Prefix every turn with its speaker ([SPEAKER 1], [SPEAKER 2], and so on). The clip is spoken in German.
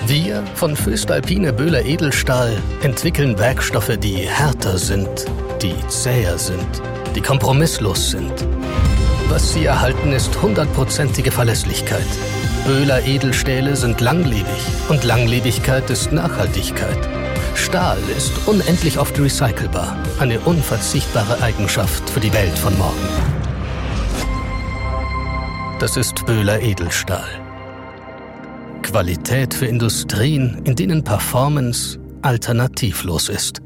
[SPEAKER 1] Wir von Voestalpine Böhler Edelstahl entwickeln Werkstoffe, die härter sind, die zäher sind, die kompromisslos sind. Was Sie erhalten, ist 100%ige Verlässlichkeit. Böhler Edelstähle sind langlebig und Langlebigkeit ist Nachhaltigkeit. Stahl ist unendlich oft recycelbar, eine unverzichtbare Eigenschaft für die Welt von morgen. Das ist Böhler Edelstahl. Qualität für Industrien, in denen Performance alternativlos ist.